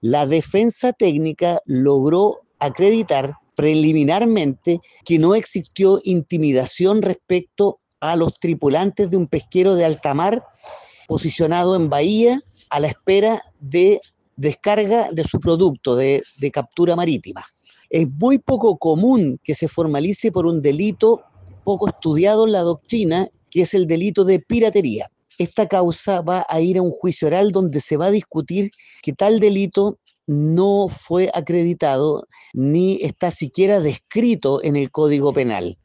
La defensa técnica logró acreditar preliminarmente que no existió intimidación respecto a los tripulantes de un pesquero de alta mar posicionado en Bahía a la espera de descarga de su producto de captura marítima. Es muy poco común que se formalice por un delito poco estudiado en la doctrina, que es el delito de piratería. Esta causa va a ir a un juicio oral donde se va a discutir que tal delito no fue acreditado ni está siquiera descrito en el Código Penal.